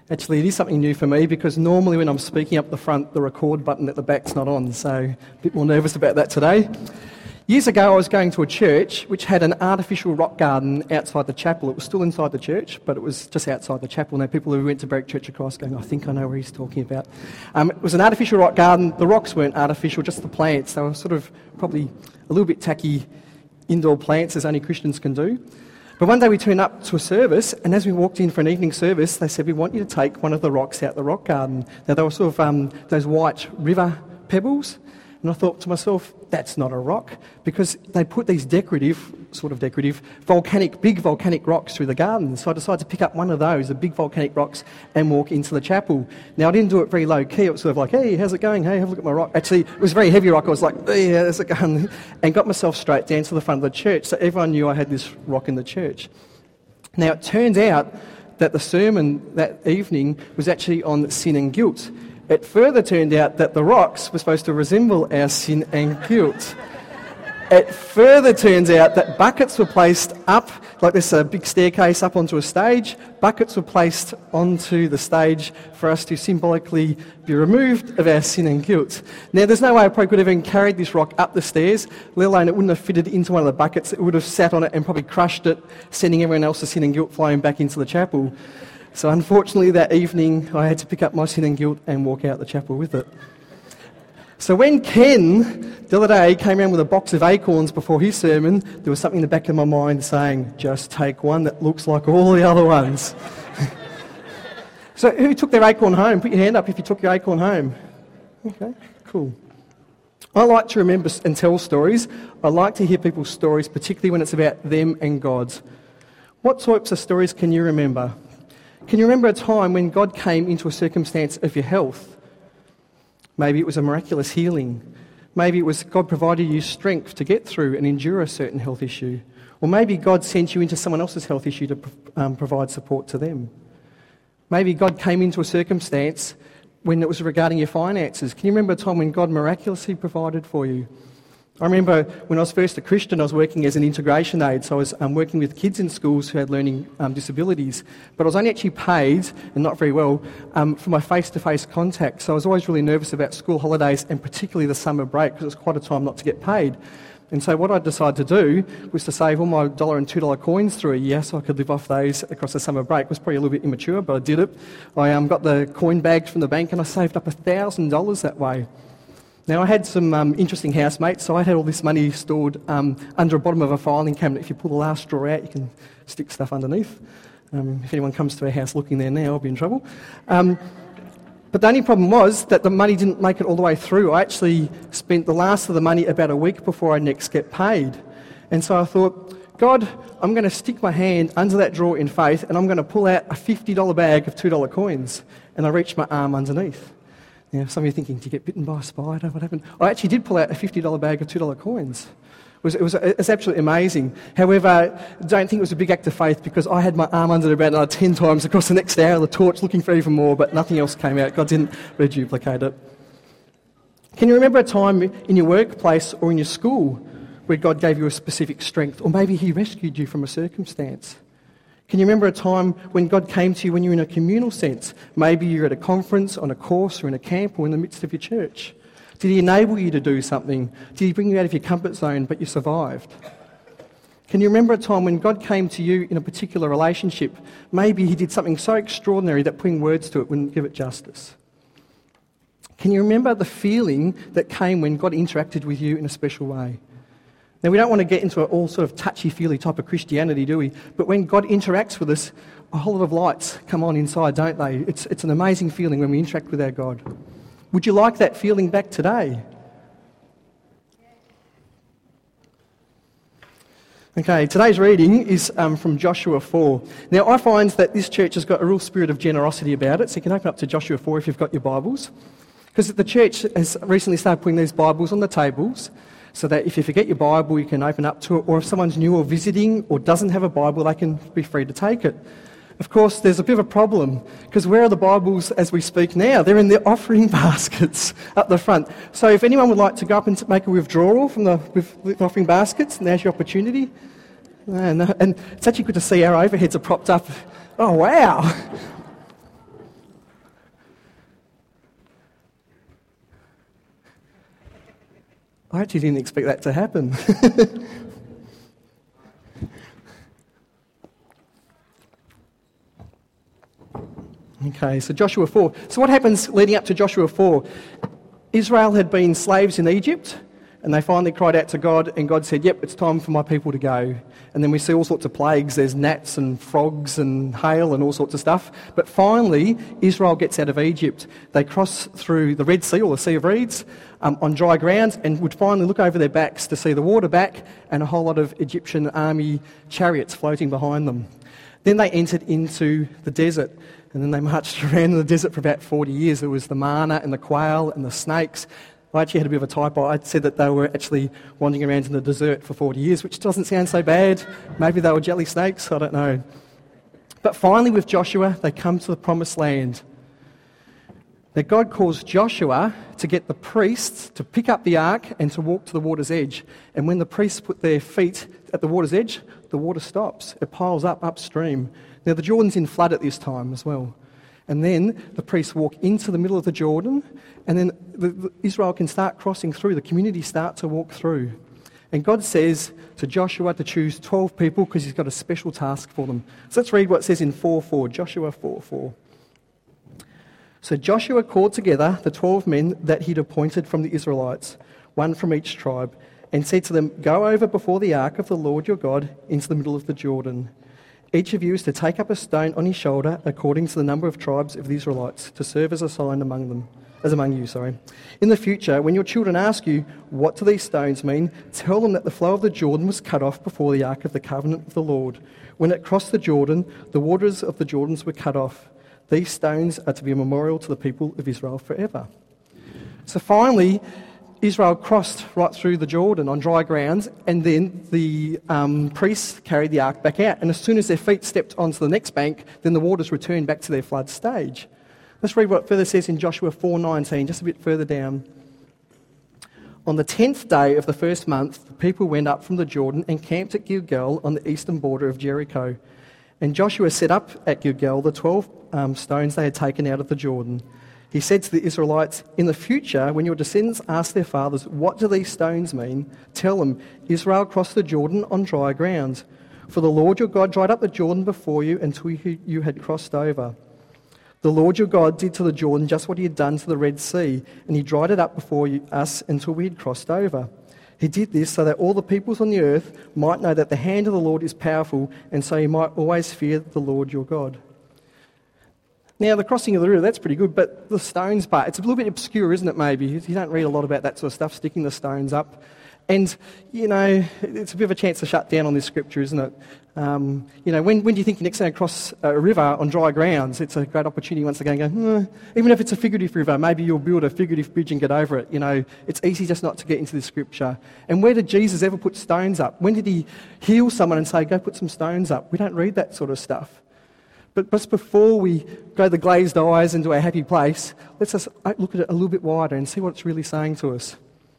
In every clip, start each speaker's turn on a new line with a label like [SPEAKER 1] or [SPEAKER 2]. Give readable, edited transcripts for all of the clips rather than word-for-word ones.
[SPEAKER 1] Actually, it is something new for me because normally when I'm speaking up the front, the record button at the back's not on, so a bit more nervous about that today. Years ago, I was going to a church which had an artificial rock garden outside the chapel. It was still inside the church, but it was just outside the chapel. Now, people who went to Berwick Church of Christ going, I think I know where he's talking about. It was an artificial rock garden. The rocks weren't artificial, just the plants. They were sort of probably a little bit tacky indoor plants, as only Christians can do. But one day we turned up to a service, and as we walked in for an evening service, they said, we want you to take one of the rocks out the rock garden. Now, they were sort of those white river pebbles. And I thought to myself, that's not a rock, because they put these big volcanic rocks through the garden. So I decided to pick up one of those, the big volcanic rocks, and walk into the chapel. Now, I didn't do it very low key. It was sort of like, hey, how's it going? Hey, have a look at my rock. Actually, it was a very heavy rock. I was like, hey, how's it going? And got myself straight down to the front of the church. So everyone knew I had this rock in the church. Now, it turns out that the sermon that evening was actually on sin and guilt. It further turned out that the rocks were supposed to resemble our sin and guilt. It further turns out that buckets were placed up, like there's a big staircase up onto a stage. Buckets were placed onto the stage for us to symbolically be removed of our sin and guilt. Now, there's no way I probably could have even carried this rock up the stairs, let alone it wouldn't have fitted into one of the buckets. It would have sat on it and probably crushed it, sending everyone else's sin and guilt flying back into the chapel. So unfortunately that evening I had to pick up my sin and guilt and walk out the chapel with it. So when Ken the other day came around with a box of acorns before his sermon, there was something in the back of my mind saying, just take one that looks like all the other ones. So who took their acorn home? Put your hand up if you took your acorn home. Okay, cool. I like to remember and tell stories. I like to hear people's stories, particularly when it's about them and God's. What types of stories can you remember? Can you remember a time when God came into a circumstance of your health? Maybe it was a miraculous healing. Maybe it was God provided you strength to get through and endure a certain health issue. Or maybe God sent you into someone else's health issue to provide support to them. Maybe God came into a circumstance when it was regarding your finances. Can you remember a time when God miraculously provided for you? I remember when I was first a Christian, I was working as an integration aide, so I was working with kids in schools who had learning disabilities, but I was only actually paid, and not very well, for my face-to-face contact, so I was always really nervous about school holidays and particularly the summer break because it was quite a time not to get paid. And so what I decided to do was to save all my $1 and $2 coins through a year so I could live off those across the summer break. It was probably a little bit immature, but I did it. I got the coin bags from the bank and I saved up $1,000 that way. Now, I had some interesting housemates, so I had all this money stored under the bottom of a filing cabinet. If you pull the last drawer out, you can stick stuff underneath. If anyone comes to our house looking there now, I'll be in trouble. But the only problem was that the money didn't make it all the way through. I actually spent the last of the money about a week before I next get paid. And so I thought, God, I'm going to stick my hand under that drawer in faith and I'm going to pull out a $50 bag of $2 coins. And I reached my arm underneath. Now, some of you are thinking, did you get bitten by a spider? What happened? I actually did pull out a $50 bag of $2 coins. It was absolutely amazing. However, don't think it was a big act of faith because I had my arm under the bed 10 times across the next hour of the torch looking for even more, but nothing else came out. God didn't reduplicate it. Can you remember a time in your workplace or in your school where God gave you a specific strength, or maybe he rescued you from a circumstance? Can you remember a time when God came to you when you were in a communal sense? Maybe you're at a conference, on a course, or in a camp, or in the midst of your church. Did he enable you to do something? Did he bring you out of your comfort zone, but you survived? Can you remember a time when God came to you in a particular relationship? Maybe he did something so extraordinary that putting words to it wouldn't give it justice. Can you remember the feeling that came when God interacted with you in a special way? Now, we don't want to get into an all sort of touchy-feely type of Christianity, do we? But when God interacts with us, a whole lot of lights come on inside, don't they? It's an amazing feeling when we interact with our God. Would you like that feeling back today? Okay, today's reading is from Joshua 4. Now, I find that this church has got a real spirit of generosity about it, so you can open up to Joshua 4 if you've got your Bibles. Because the church has recently started putting these Bibles on the tables, so that if you forget your Bible, you can open up to it, or if someone's new or visiting or doesn't have a Bible, they can be free to take it. Of course, there's a bit of a problem, because where are the Bibles as we speak now? They're in the offering baskets up the front. So if anyone would like to go up and make a withdrawal from the offering baskets, now's your opportunity. And it's actually good to see our overheads are propped up. Oh, wow. I actually didn't expect that to happen. Okay, so Joshua 4. So what happens leading up to Joshua 4? Israel had been slaves in Egypt, and they finally cried out to God, and God said, yep, it's time for my people to go. And then we see all sorts of plagues. There's gnats and frogs and hail and all sorts of stuff. But finally, Israel gets out of Egypt. They cross through the Red Sea, or the Sea of Reeds, on dry ground, and would finally look over their backs to see the water back and a whole lot of Egyptian army chariots floating behind them. Then they entered into the desert, and then they marched around in the desert for about 40 years. There was the manna and the quail and the snakes. I actually had a bit of a typo. I said that they were actually wandering around in the desert for 40 years, which doesn't sound so bad. Maybe they were jelly snakes, I don't know. But finally with Joshua, they come to the promised land. Now God calls Joshua to get the priests to pick up the ark and to walk to the water's edge. And when the priests put their feet at the water's edge, the water stops. It piles up upstream. Now the Jordan's in flood at this time as well. And then the priests walk into the middle of the Jordan, and then Israel can start crossing through. The community start to walk through. And God says to Joshua to choose 12 people because he's got a special task for them. So let's read what it says in 4:4, Joshua 4:4. So Joshua called together the 12 men that he'd appointed from the Israelites, one from each tribe, and said to them, go over before the ark of the Lord your God into the middle of the Jordan. Each of you is to take up a stone on his shoulder according to the number of tribes of the Israelites to serve as a sign among you. In the future, when your children ask you, what do these stones mean? Tell them that the flow of the Jordan was cut off before the ark of the covenant of the Lord. When it crossed the Jordan, the waters of the Jordans were cut off. These stones are to be a memorial to the people of Israel forever. So finally, Israel crossed right through the Jordan on dry ground, and then the priests carried the ark back out. And as soon as their feet stepped onto the next bank, then the waters returned back to their flood stage. Let's read what further says in Joshua 4:19, just a bit further down. On the 10th day of the first month, the people went up from the Jordan and camped at Gilgal on the eastern border of Jericho. And Joshua set up at Gilgal the 12 stones they had taken out of the Jordan. He said to the Israelites, in the future, when your descendants ask their fathers, what do these stones mean? Tell them, Israel crossed the Jordan on dry ground. For the Lord your God dried up the Jordan before you until you had crossed over. The Lord your God did to the Jordan just what he had done to the Red Sea, and he dried it up before us until we had crossed over. He did this so that all the peoples on the earth might know that the hand of the Lord is powerful, and so you might always fear the Lord your God. Now, the crossing of the river, that's pretty good, but the stones part, it's a little bit obscure, isn't it, maybe? You don't read a lot about that sort of stuff, sticking the stones up. And, it's a bit of a chance to shut down on this scripture, isn't it? When do you think you're next going to cross a river on dry grounds? It's a great opportunity once again to go, even if it's a figurative river, maybe you'll build a figurative bridge and get over it. It's easy just not to get into this scripture. And where did Jesus ever put stones up? When did he heal someone and say, go put some stones up? We don't read that sort of stuff. But just before we go the glazed eyes into our happy place, let's just look at it a little bit wider and see what it's really saying to us.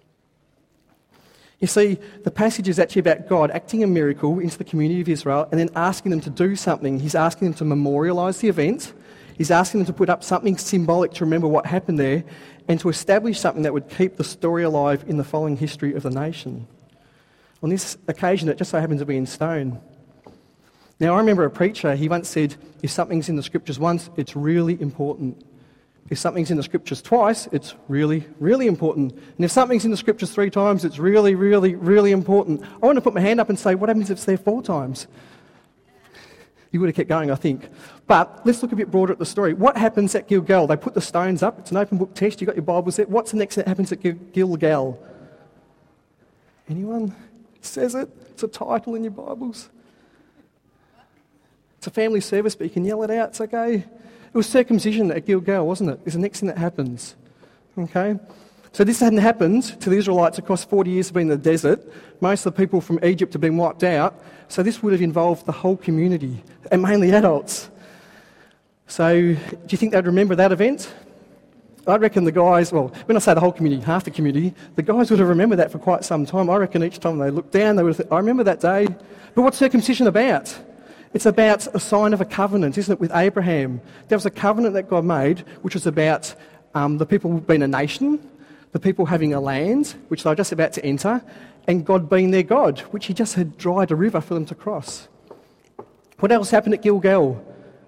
[SPEAKER 1] You see, the passage is actually about God acting a miracle into the community of Israel and then asking them to do something. He's asking them to memorialise the event. He's asking them to put up something symbolic to remember what happened there and to establish something that would keep the story alive in the following history of the nation. On this occasion, it just so happens to be in stone. Now, I remember a preacher, he once said, if something's in the scriptures once, it's really important. If something's in the scriptures twice, it's really, really important. And if something's in the scriptures 3 times, it's really, really, really important. I want to put my hand up and say, what happens if it's there 4 times? You would have kept going, I think. But let's look a bit broader at the story. What happens at Gilgal? They put the stones up. It's an open book test. You've got your Bibles there. What's the next that happens at Gilgal? Anyone? It says it. It's a title in your Bibles. It's a family service, but you can yell it out. It's okay. It was circumcision at Gilgal, wasn't it? It's the next thing that happens. Okay? So this hadn't happened to the Israelites across 40 years of being in the desert. Most of the people from Egypt have been wiped out. So this would have involved the whole community, and mainly adults. So do you think they'd remember that event? I reckon the guys, well, when I say the whole community, half the community, the guys would have remembered that for quite some time. I reckon each time they looked down, they would have thought, I remember that day. But what's circumcision about? It's about a sign of a covenant, isn't it, with Abraham. There was a covenant that God made, which was about the people being a nation, The people having a land, which they were just about to enter, and God being their God, which he just had dried a river for them to cross. What else happened at Gilgal?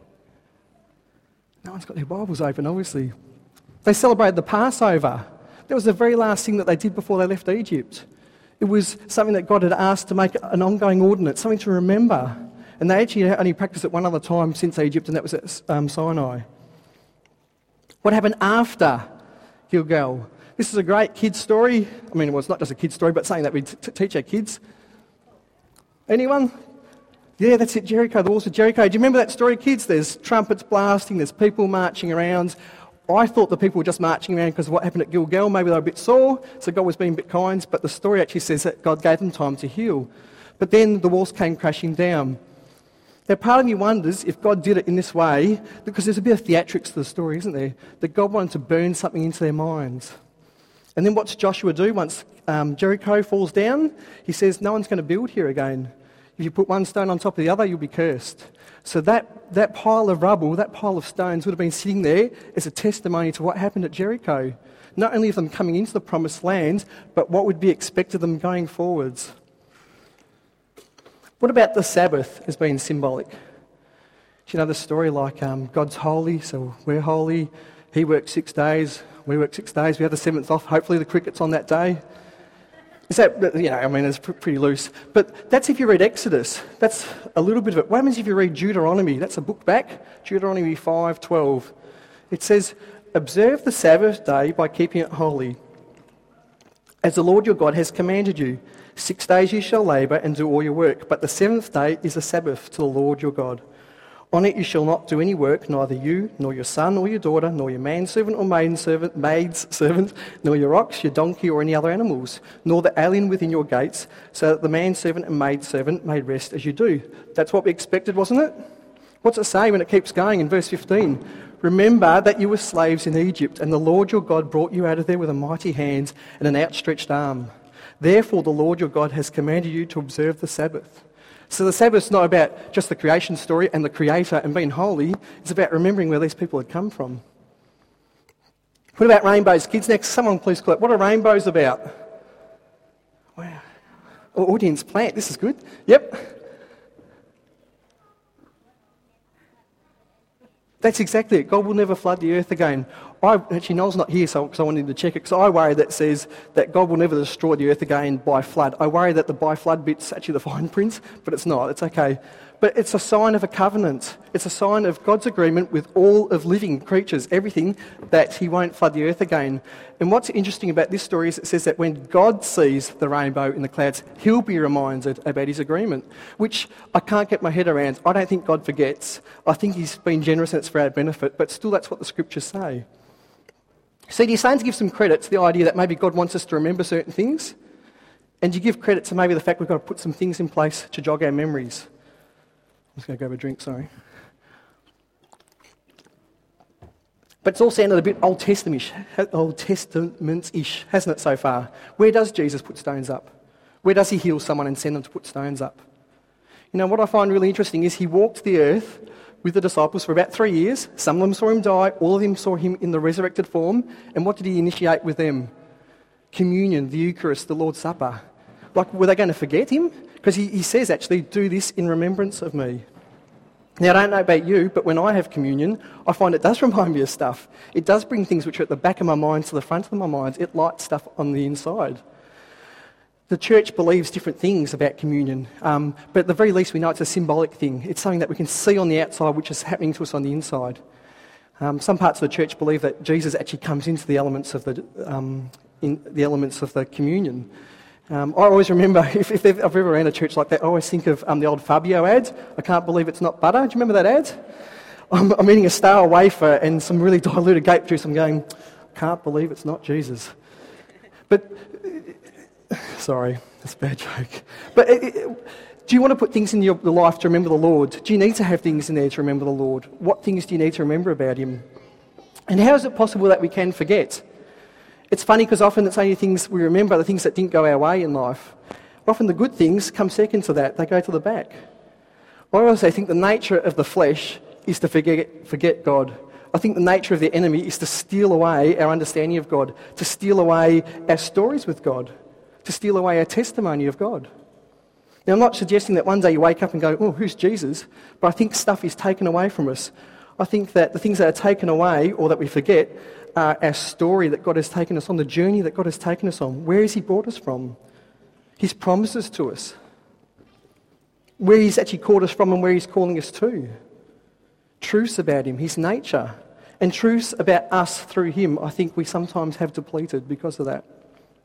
[SPEAKER 1] No one's got their Bibles open, obviously. They celebrated the Passover. That was the very last thing that they did before they left Egypt. It was something that God had asked to make an ongoing ordinance, something to remember. And they actually only practiced it one other time since Egypt, and that was at Sinai. What happened after Gilgal? This is a great kid's story. I mean, well, it's not just a kid's story, but something that we teach our kids. Anyone? Yeah, that's it, Jericho, the walls of Jericho. Do you remember that story, kids? There's trumpets blasting, there's people marching around. I thought the people were just marching around because of what happened at Gilgal. Maybe they were a bit sore, so God was being a bit kind, but the story actually says that God gave them time to heal. But then the walls came crashing down. Now, part of me wonders if God did it in this way, because there's a bit of theatrics to the story, isn't there? That God wanted to burn something into their minds. And then what's Joshua do once Jericho falls down? He says, no one's going to build here again. If you put one stone on top of the other, you'll be cursed. So that pile of rubble, that pile of stones would have been sitting there as a testimony to what happened at Jericho. Not only of them coming into the promised land, but what would be expected of them going forwards. What about the Sabbath as being symbolic? Do you know the story like God's holy, so we're holy. He works 6 days, we work 6 days, we have the seventh off. Hopefully the cricket's on that day. Is that, it's pretty loose. But that's if you read Exodus. That's a little bit of it. What happens if you read Deuteronomy? That's a book back, Deuteronomy 5:12. It says, observe the Sabbath day by keeping it holy, as the Lord your God has commanded you. 6 days you shall labour and do all your work, but the seventh day is a Sabbath to the Lord your God. On it you shall not do any work, neither you, nor your son, or your daughter, nor your manservant or maid's servant, nor your ox, your donkey, or any other animals, nor the alien within your gates, so that the manservant and maidservant may rest as you do. That's what we expected, wasn't it? What's it say when it keeps going in verse 15? Remember that you were slaves in Egypt, and the Lord your God brought you out of there with a mighty hand and an outstretched arm. Therefore the Lord your God has commanded you to observe the Sabbath. So the Sabbath's not about just the creation story and the Creator and being holy. It's about remembering where these people had come from. What about rainbows? Kids, next. Someone please call it. What are rainbows about? Wow. Audience plant. This is good. Yep. That's exactly it. God will never flood the earth again. Actually, Noel's not here, because I wanted to check it, because I worry that says that God will never destroy the earth again by flood. I worry that the by flood bit's actually the fine print, but it's not. It's okay. But it's a sign of a covenant. It's a sign of God's agreement with all of living creatures, everything, that he won't flood the earth again. And what's interesting about this story is it says that when God sees the rainbow in the clouds, he'll be reminded about his agreement, which I can't get my head around. I don't think God forgets. I think he's been generous and it's for our benefit, but still that's what the scriptures say. So do you say to give some credit to the idea that maybe God wants us to remember certain things? And do you give credit to maybe the fact we've got to put some things in place to jog our memories? I'm just going to grab a drink, sorry. But it's all sounded a bit Old Testament-ish, hasn't it, so far? Where does Jesus put stones up? Where does he heal someone and send them to put stones up? You know, what I find really interesting is he walked the earth with the disciples for about 3 years. Some of them saw him die, all of them saw him in the resurrected form. And what did he initiate with them? Communion, the Eucharist, the Lord's Supper. Like, were they going to forget him? Because he says, actually, do this in remembrance of me. Now, I don't know about you, but when I have communion, I find it does remind me of stuff. It does bring things which are at the back of my mind to the front of my mind. It lights stuff on the inside. The church believes different things about communion, but at the very least we know it's a symbolic thing. It's something that we can see on the outside which is happening to us on the inside. Some parts of the church believe that Jesus actually comes into the elements of the communion. I always remember, if I've ever ran a church like that, I always think of the old Fabio ad. I can't believe it's not butter. Do you remember that ad? I'm eating a Star wafer and some really diluted grape juice. I'm going, can't believe it's not Jesus. But, sorry, that's a bad joke. But do you want to put things in your life to remember the Lord? Do you need to have things in there to remember the Lord? What things do you need to remember about him? And how is it possible that we can forget? It's funny because often it's only things we remember, the things that didn't go our way in life. Often the good things come second to that. They go to the back. I also think the nature of the flesh is to forget God. I think the nature of the enemy is to steal away our understanding of God, to steal away our stories with God, to steal away our testimony of God. Now, I'm not suggesting that one day you wake up and go, oh, who's Jesus? But I think stuff is taken away from us. I think that the things that are taken away or that we forget are our story that God has taken us on, the journey that God has taken us on. Where has he brought us from? His promises to us. Where he's actually called us from and where he's calling us to. Truths about him, his nature. And truths about us through him, I think we sometimes have depleted because of that.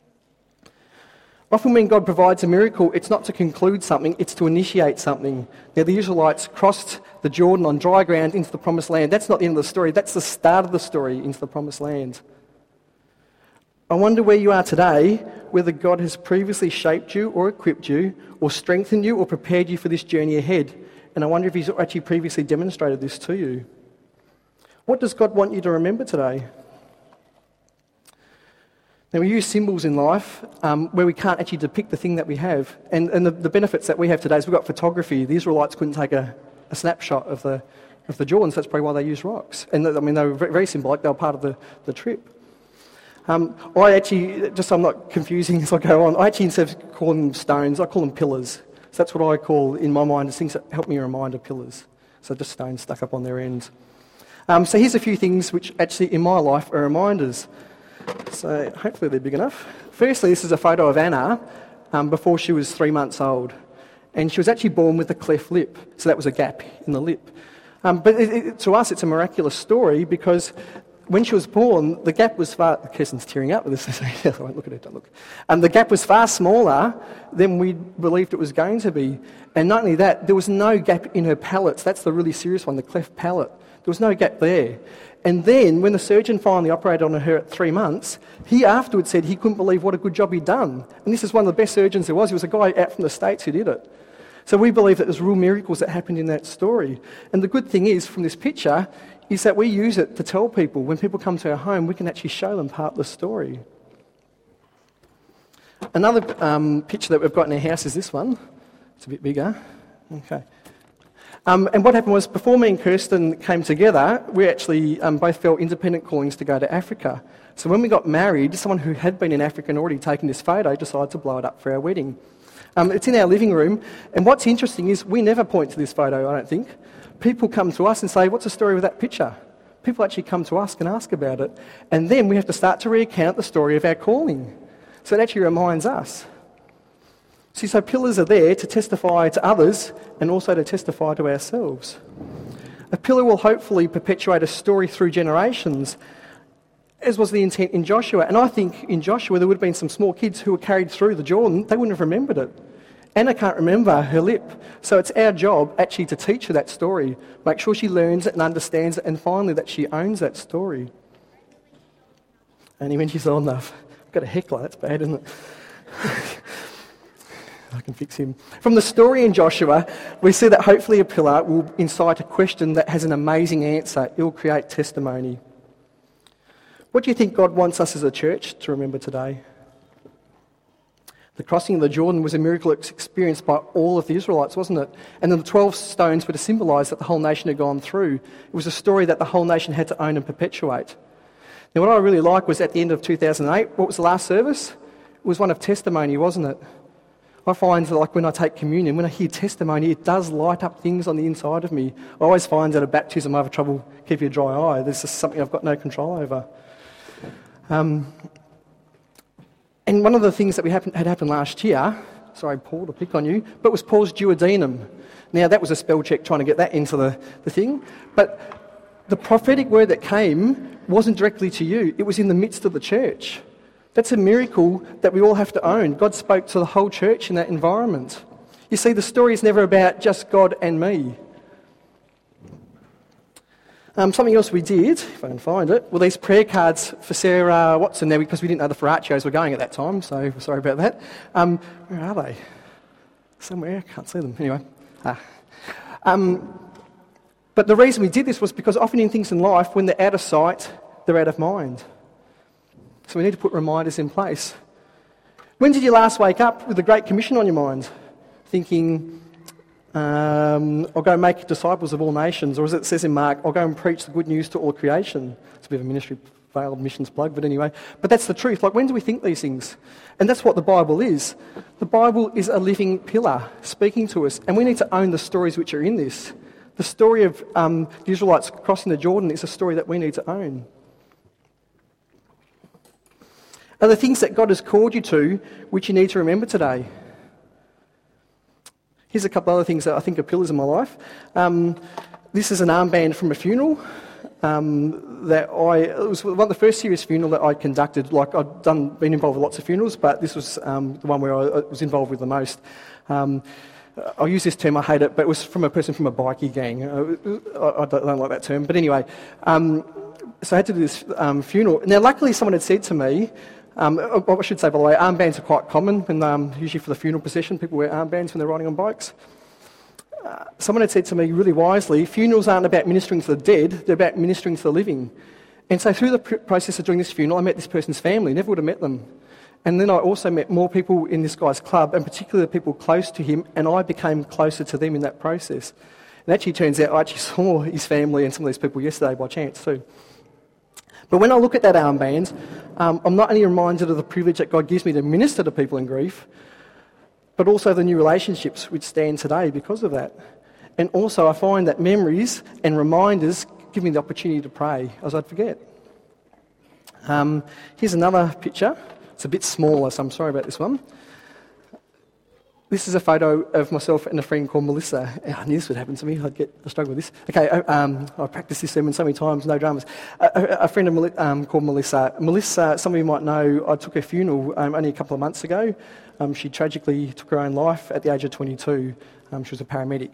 [SPEAKER 1] Often when God provides a miracle, it's not to conclude something, it's to initiate something. Now, the Israelites crossed the Jordan on dry ground into the promised land. That's not the end of the story, that's the start of the story into the promised land. I wonder where you are today, whether God has previously shaped you or equipped you or strengthened you or prepared you for this journey ahead. And I wonder if he's actually previously demonstrated this to you. What does God want you to remember today? Now, we use symbols in life where we can't actually depict the thing that we have. And the benefits that we have today is we've got photography. The Israelites couldn't take a snapshot of the Jordan, so that's probably why they used rocks. And I mean, they were very symbolic. They were part of the trip. I actually, just so I'm not confusing as I go on, I actually, instead of calling them stones, I call them pillars. So that's what I call, in my mind, as things that help me remind of pillars. So just stones stuck up on their ends. So here's a few things which actually, in my life, are reminders. So hopefully they're big enough. Firstly, this is a photo of Anna before she was 3 months old. And she was actually born with a cleft lip. So that was a gap in the lip. But to us, it's a miraculous story because when she was born, the gap was far... Kirsten's tearing up with this. I won't look at it, don't look. The gap was far smaller than we believed it was going to be. And not only that, there was no gap in her palate. That's the really serious one, the cleft palate. There was no gap there. And then, when the surgeon finally operated on her at 3 months, he afterwards said he couldn't believe what a good job he'd done. And this is one of the best surgeons there was. He was a guy out from the States who did it. So we believe that there's real miracles that happened in that story. And the good thing is, from this picture, is that we use it to tell people. When people come to our home, we can actually show them part of the story. Another picture that we've got in our house is this one. It's a bit bigger. Okay. And what happened was, before me and Kirsten came together, we actually both felt independent callings to go to Africa. So when we got married, someone who had been in Africa and already taken this photo decided to blow it up for our wedding. It's in our living room, and what's interesting is we never point to this photo, I don't think. People come to us and say, what's the story with that picture? People actually come to us and ask about it. And then we have to start to recount the story of our calling. So it actually reminds us. See, so pillars are there to testify to others and also to testify to ourselves. A pillar will hopefully perpetuate a story through generations, as was the intent in Joshua. And I think in Joshua there would have been some small kids who were carried through the Jordan. They wouldn't have remembered it. Anna can't remember her lip. So it's our job actually to teach her that story, make sure she learns it and understands it, and finally that she owns that story. Only when she's old enough. I've got a heckler, that's bad, isn't it? I can fix him. From the story in Joshua, we see that hopefully a pillar will incite a question that has an amazing answer. It will create testimony. What do you think God wants us as a church to remember today? The crossing of the Jordan was a miracle experienced by all of the Israelites, wasn't it? And the 12 stones were to symbolise that the whole nation had gone through. It was a story that the whole nation had to own and perpetuate. Now, what I really liked was at the end of 2008, what was the last service? It was one of testimony, wasn't it? I find that, like, when I take communion, when I hear testimony, it does light up things on the inside of me. I always find at a baptism I have trouble keeping a dry eye. There's just something I've got no control over. And one of the things that had happened last year, sorry, Paul, to pick on you, but was Paul's duodenum. Now, that was a spell check trying to get that into the thing. But the prophetic word that came wasn't directly to you. It was in the midst of the church. That's a miracle that we all have to own. God spoke to the whole church in that environment. You see, the story is never about just God and me. Something else we did, if I can find it, were these prayer cards for Sarah Watson now, because we didn't know the Ferraccios were going at that time, so sorry about that. Where are they? Somewhere, I can't see them. Anyway. But the reason we did this was because often in things in life, when they're out of sight, they're out of mind. So we need to put reminders in place. When did you last wake up with the Great Commission on your mind? Thinking, I'll go make disciples of all nations. Or as it says in Mark, I'll go and preach the good news to all creation. It's a bit of a ministry veiled missions plug, but anyway. But that's the truth. Like, when do we think these things? And that's what the Bible is. The Bible is a living pillar speaking to us. And we need to own the stories which are in this. The story of the Israelites crossing the Jordan is a story that we need to own. Are the things that God has called you to which you need to remember today? Here's a couple other things that I think are pillars in my life. This is an armband from a funeral. It was one of the first serious funerals that I conducted. Like, been involved with lots of funerals, but this was the one where I was involved with the most. I'll use this term, I hate it, but it was from a person from a bikie gang. I don't like that term, but anyway. So I had to do this funeral. Now, luckily, someone had said to me, I should say, by the way, armbands are quite common, when, usually for the funeral procession, people wear armbands when they're riding on bikes. Someone had said to me really wisely, funerals aren't about ministering to the dead, they're about ministering to the living. And so through the process of doing this funeral, I met this person's family, never would have met them. And then I also met more people in this guy's club, and particularly the people close to him, and I became closer to them in that process. And actually, it turns out I actually saw his family and some of these people yesterday by chance too. But when I look at that armband, I'm not only reminded of the privilege that God gives me to minister to people in grief, but also the new relationships which stand today because of that. And also I find that memories and reminders give me the opportunity to pray, as I'd forget. Here's another picture. It's a bit smaller, so I'm sorry about this one. This is a photo of myself and a friend called Melissa. I knew this would happen to me. I struggle with this. Okay, I practiced this sermon so many times, no dramas. A friend of called Melissa. Melissa, some of you might know, I took her funeral only a couple of months ago. She tragically took her own life at the age of 22. She was a paramedic.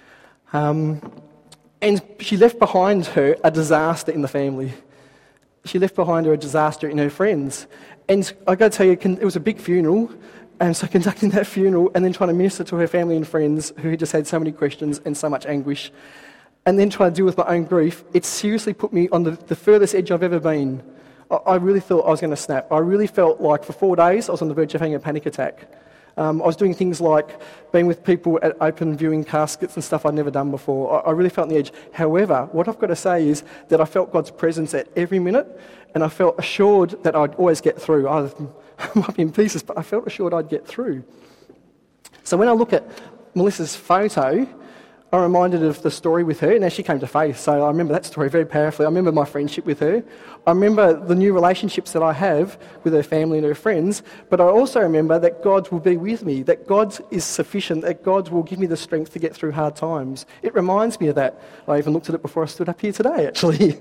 [SPEAKER 1] And she left behind her a disaster in the family. She left behind her a disaster in her friends. And I got to tell you, it was a big funeral. And so conducting that funeral and then trying to minister to her family and friends who had just had so many questions and so much anguish, and then trying to deal with my own grief, it seriously put me on the furthest edge I've ever been. I really thought I was going to snap. I really felt like for 4 days I was on the verge of having a panic attack. I was doing things like being with people at open viewing caskets and stuff I'd never done before. I really felt on the edge. However, what I've got to say is that I felt God's presence at every minute, and I felt assured that I'd always get through. I might be in pieces, but I felt assured I'd get through. So when I look at Melissa's photo, I'm reminded of the story with her. Now, she came to faith, so I remember that story very powerfully. I remember my friendship with her. I remember the new relationships that I have with her family and her friends, but I also remember that God will be with me, that God is sufficient, that God will give me the strength to get through hard times. It reminds me of that. I even looked at it before I stood up here today, actually.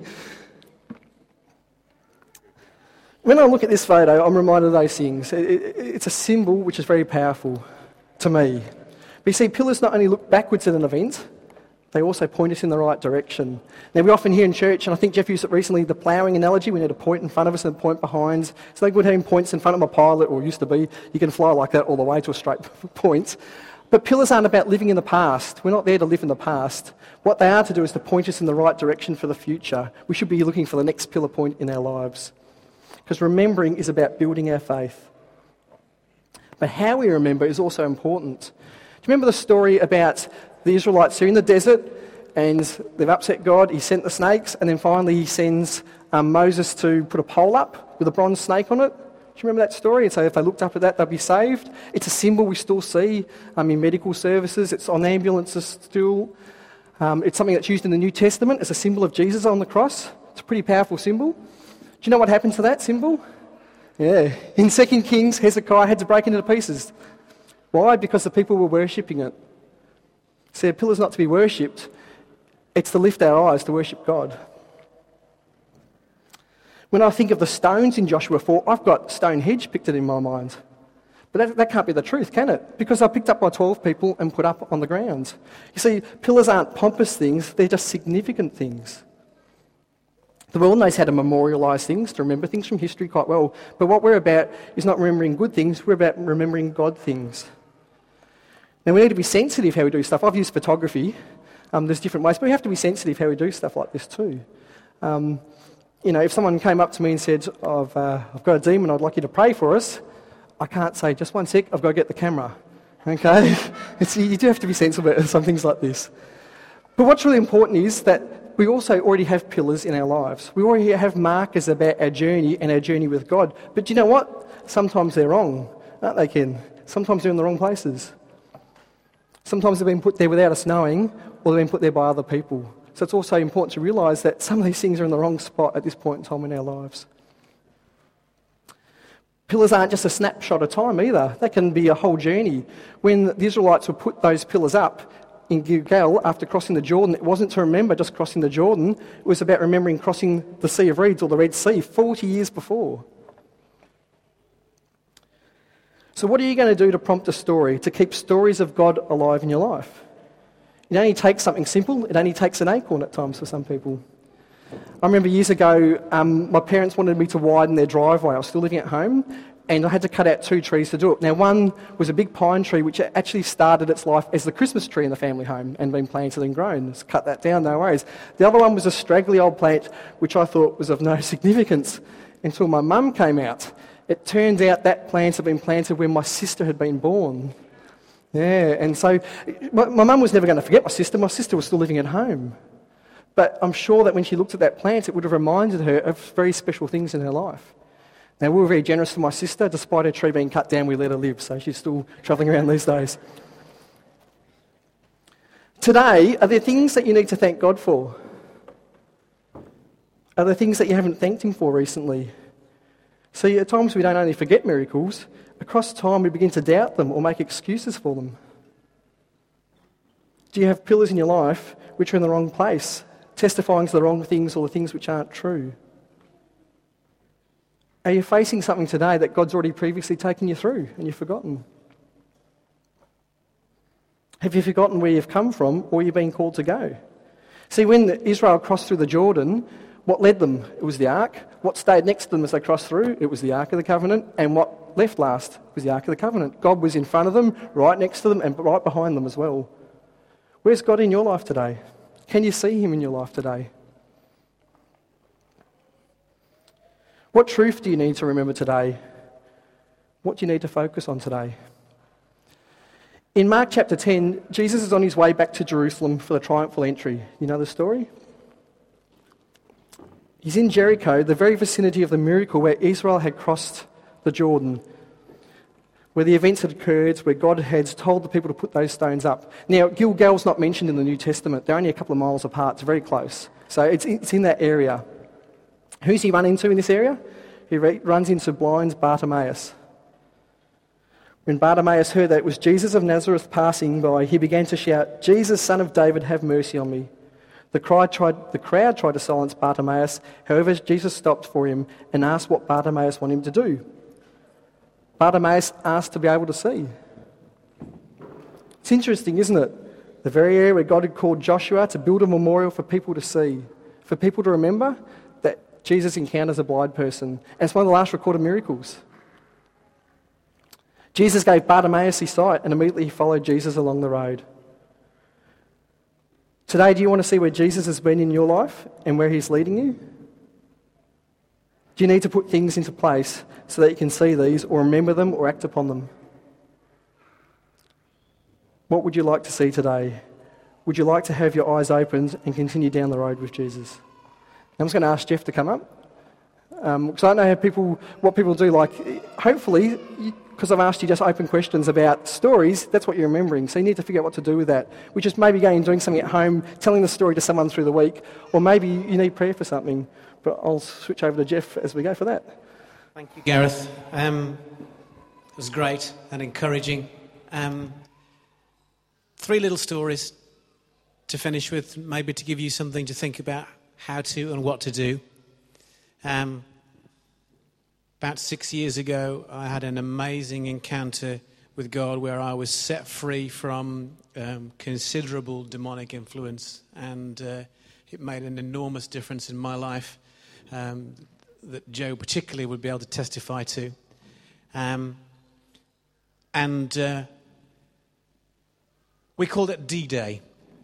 [SPEAKER 1] When I look at this photo, I'm reminded of those things. It's a symbol which is very powerful to me. But you see, pillars not only look backwards at an event, they also point us in the right direction. Now, we often hear in church, and I think Jeff used it recently, the ploughing analogy. We need a point in front of us and a point behind. It's no good having points in front of a pilot, or used to be. You can fly like that all the way to a straight point. But pillars aren't about living in the past. We're not there to live in the past. What they are to do is to point us in the right direction for the future. We should be looking for the next pillar point in our lives. Because remembering is about building our faith. But how we remember is also important. Do you remember the story about the Israelites who are in the desert and they've upset God? He sent the snakes, and then finally he sends Moses to put a pole up with a bronze snake on it. Do you remember that story? And so if they looked up at that, they'd be saved. It's a symbol we still see in medical services. It's on ambulances still. It's something that's used in the New Testament as a symbol of Jesus on the cross. It's a pretty powerful symbol. Do you know what happened to that symbol? Yeah. In 2 Kings, Hezekiah had to break it into pieces. Why? Because the people were worshipping it. See, a pillar's not to be worshipped. It's to lift our eyes to worship God. When I think of the stones in Joshua 4, I've got Stonehenge pictured in my mind. But that can't be the truth, can it? Because they're picked up by 12 people and put up on the ground. You see, pillars aren't pompous things, they're just significant things. The world knows how to memorialise things, to remember things from history quite well. But what we're about is not remembering good things, we're about remembering God things. Now, we need to be sensitive how we do stuff. I've used photography. There's different ways, but we have to be sensitive how we do stuff like this too. If someone came up to me and said, I've got a demon, I'd like you to pray for us, I can't say, just one sec, I've got to get the camera. Okay? You do have to be sensible about some things like this. But what's really important is that we also already have pillars in our lives. We already have markers about our journey and our journey with God. But do you know what? Sometimes they're wrong, aren't they, Ken? Sometimes they're in the wrong places. Sometimes they've been put there without us knowing, or they've been put there by other people. So it's also important to realise that some of these things are in the wrong spot at this point in time in our lives. Pillars aren't just a snapshot of time either. They can be a whole journey. When the Israelites would put those pillars up in Gilgal after crossing the Jordan, it wasn't to remember just crossing the Jordan. It was about remembering crossing the Sea of Reeds or the Red Sea 40 years before. So what are you going to do to prompt a story, to keep stories of God alive in your life? It only takes something simple. It only takes an acorn at times for some people. I remember years ago, my parents wanted me to widen their driveway. I was still living at home, and I had to cut out 2 trees to do it. Now, one was a big pine tree, which actually started its life as the Christmas tree in the family home and been planted and grown. Just cut that down, no worries. The other one was a straggly old plant, which I thought was of no significance until my mum came out. It turned out that plant had been planted when my sister had been born. Yeah, and so my mum was never going to forget my sister. My sister was still living at home. But I'm sure that when she looked at that plant, it would have reminded her of very special things in her life. Now, we were very generous to my sister. Despite her tree being cut down, we let her live, so she's still travelling around these days. Today, are there things that you need to thank God for? Are there things that you haven't thanked Him for recently? See, at times we don't only forget miracles, across time we begin to doubt them or make excuses for them. Do you have pillars in your life which are in the wrong place, testifying to the wrong things or the things which aren't true? Are you facing something today that God's already previously taken you through and you've forgotten? Have you forgotten where you've come from or you've been called to go? See, when Israel crossed through the Jordan, what led them? It was the ark. What stayed next to them as they crossed through? It was the Ark of the Covenant. And what left last was the Ark of the Covenant. God was in front of them, right next to them, and right behind them as well. Where's God in your life today? Can you see Him in your life today? What truth do you need to remember today? What do you need to focus on today? In Mark chapter 10, Jesus is on his way back to Jerusalem for the triumphal entry. You know the story? He's in Jericho, the very vicinity of the miracle where Israel had crossed the Jordan, where the events had occurred, where God had told the people to put those stones up. Now, Gilgal's not mentioned in the New Testament. They're only a couple of miles apart. It's very close. So it's in that area. Who's he run into in this area? He runs into blind Bartimaeus. When Bartimaeus heard that it was Jesus of Nazareth passing by, he began to shout, "Jesus, Son of David, have mercy on me." The crowd tried to silence Bartimaeus. However, Jesus stopped for him and asked what Bartimaeus wanted him to do. Bartimaeus asked to be able to see. It's interesting, isn't it? The very area where God had called Joshua to build a memorial for people to see, for people to remember that Jesus encounters a blind person. And it's one of the last recorded miracles. Jesus gave Bartimaeus his sight, and immediately he followed Jesus along the road. Today, do you want to see where Jesus has been in your life and where He's leading you? Do you need to put things into place so that you can see these or remember them or act upon them? What would you like to see today? Would you like to have your eyes opened and continue down the road with Jesus? I'm just going to ask Jeff to come up. Because I don't know what people do. Like, hopefully, because I've asked you just open questions about stories, that's what you're remembering. So you need to figure out what to do with that. Which is maybe going and doing something at home, telling the story to someone through the week, or maybe you need prayer for something. But I'll switch over to Jeff as we go for that.
[SPEAKER 2] Thank you, Gareth. It was great and encouraging. 3 little stories to finish with, maybe to give you something to think about how to and what to do. About 6 years ago, I had an amazing encounter with God where I was set free from considerable demonic influence, and it made an enormous difference in my life that Joe particularly would be able to testify to. We called it D-Day.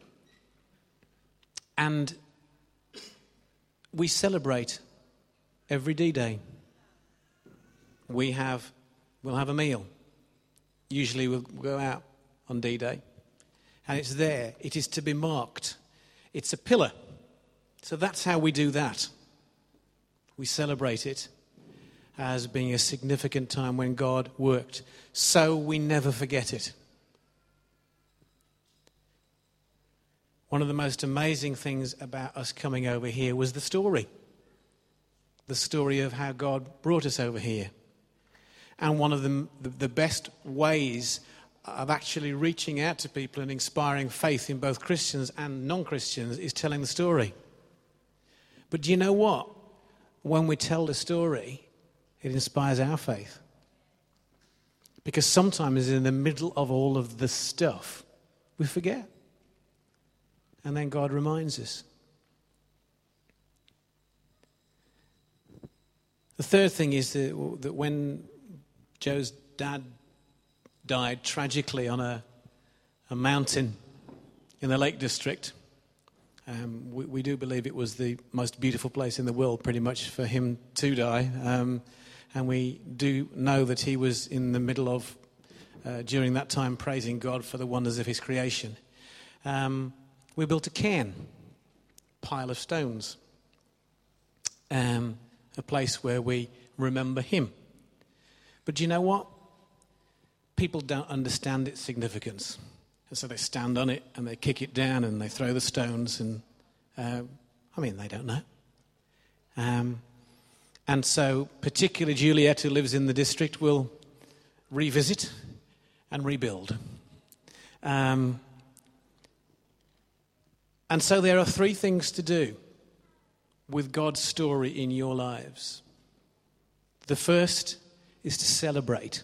[SPEAKER 2] And we celebrate every D-Day. We'll have a meal. Usually we'll go out on D-Day. And it's there. It is to be marked. It's a pillar. So that's how we do that. We celebrate it as being a significant time when God worked. So we never forget it. One of the most amazing things about us coming over here was the story. The story of how God brought us over here. And one of the best ways of actually reaching out to people and inspiring faith in both Christians and non-Christians is telling the story. But do you know what? When we tell the story, it inspires our faith. Because sometimes in the middle of all of the stuff, we forget. And then God reminds us. The third thing is that when Joe's dad died tragically on a mountain in the Lake District, we do believe it was the most beautiful place in the world pretty much for him to die. And we do know that he was in the middle of, during that time, praising God for the wonders of his creation. We built a cairn, pile of stones, a place where we remember him. But do you know what? People don't understand its significance. And so they stand on it and they kick it down and they throw the stones and, they don't know. And so particularly Juliet, who lives in the district, will revisit and rebuild. And so there are three things to do with God's story in your lives. The first is to celebrate.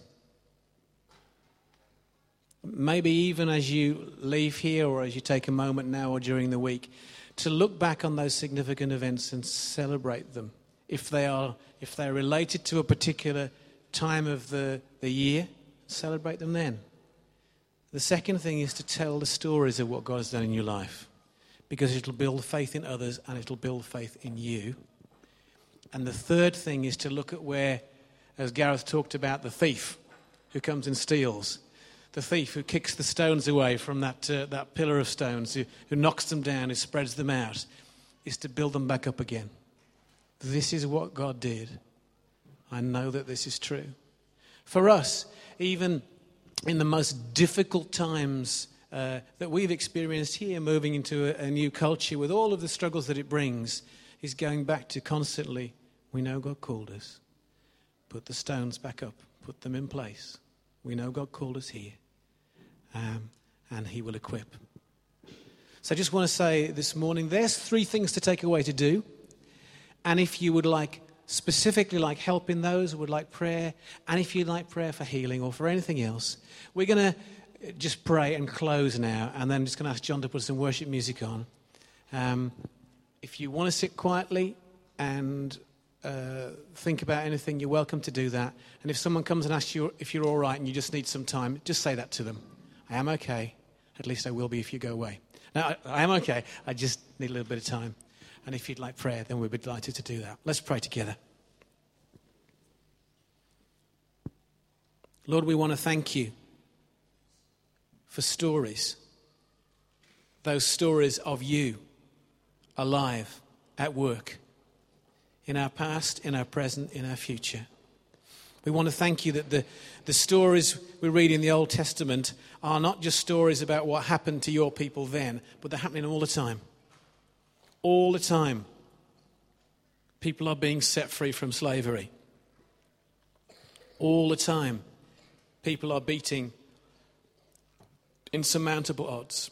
[SPEAKER 2] Maybe even as you leave here or as you take a moment now or during the week, to look back on those significant events and celebrate them. If they're related to a particular time of the year, celebrate them then. The second thing is to tell the stories of what God has done in your life, because it'll build faith in others and it'll build faith in you. And the third thing is to look at where, as Gareth talked about, the thief who comes and steals, the thief who kicks the stones away from that pillar of stones, who knocks them down, who spreads them out, is to build them back up again. This is what God did. I know that this is true. For us, even in the most difficult times that we've experienced here, moving into a new culture with all of the struggles that it brings, is going back to constantly, we know God called us. Put the stones back up. Put them in place. We know God called us here. And he will equip. So I just want to say this morning, there's three things to take away to do. And if you would specifically like help in those, would like prayer, and if you'd like prayer for healing or for anything else, we're going to just pray and close now, and then I'm just going to ask John to put some worship music on. If you want to sit quietly and think about anything, you're welcome to do that. And if someone comes and asks you if you're all right and you just need some time, just say that to them. I am okay. At least I will be if you go away. No, I am okay. I just need a little bit of time. And if you'd like prayer, then we'd be delighted to do that. Let's pray together. Lord, we want to thank you for stories. Those stories of you alive, at work, in our past, in our present, in our future. We want to thank you that the stories we read in the Old Testament are not just stories about what happened to your people then, but they're happening all the time. All the time. People are being set free from slavery. All the time. People are beating insurmountable odds.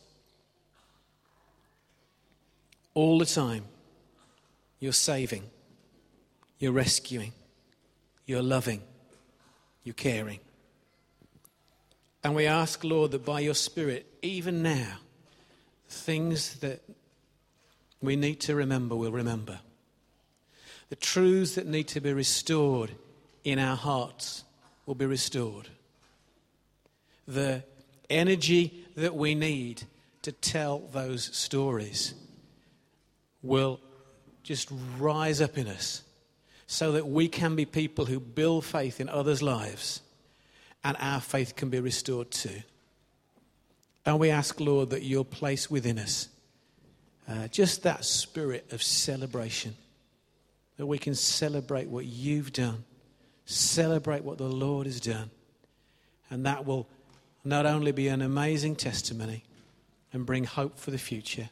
[SPEAKER 2] All the time. You're saving. You're rescuing. You're loving. You're caring. And we ask, Lord, that by your Spirit, even now, things that we need to remember, we'll remember. The truths that need to be restored in our hearts will be restored. The energy that we need to tell those stories will just rise up in us so that we can be people who build faith in others' lives and our faith can be restored too. And we ask, Lord, that you'll place within us just that spirit of celebration, that we can celebrate what you've done, celebrate what the Lord has done. And that will not only be an amazing testimony and bring hope for the future,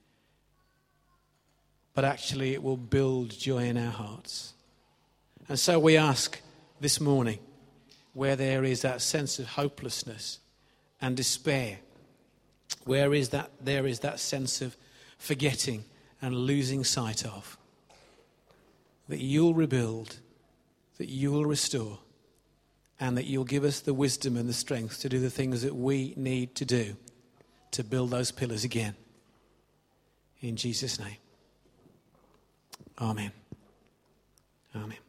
[SPEAKER 2] but actually it will build joy in our hearts. And so we ask this morning, where there is that sense of hopelessness and despair, there is that sense of forgetting and losing sight of, that you'll rebuild, that you will restore, and that you'll give us the wisdom and the strength to do the things that we need to do to build those pillars again. In Jesus' name. Amen. Amen.